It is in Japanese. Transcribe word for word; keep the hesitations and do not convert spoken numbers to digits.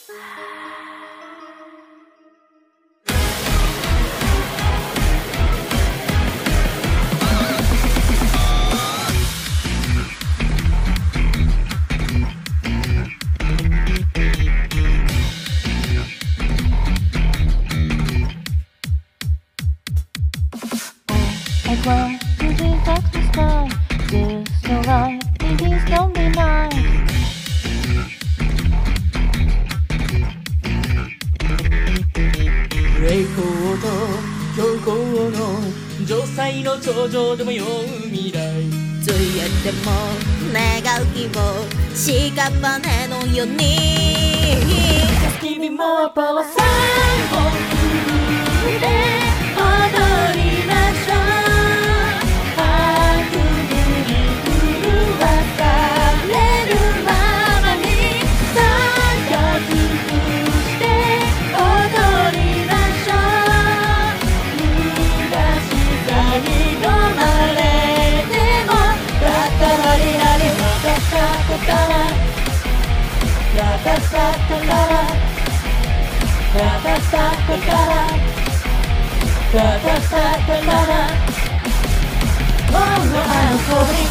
I want to be back to sky. Just so right, it is lonely night. 栄光と強行の城塞の頂上でも酔う未来。 ついえても願う希望屍のように君もパワーサンを振れ踊りましょう。ラタサタラララタサタラララタサタララ Oh no, I'm falling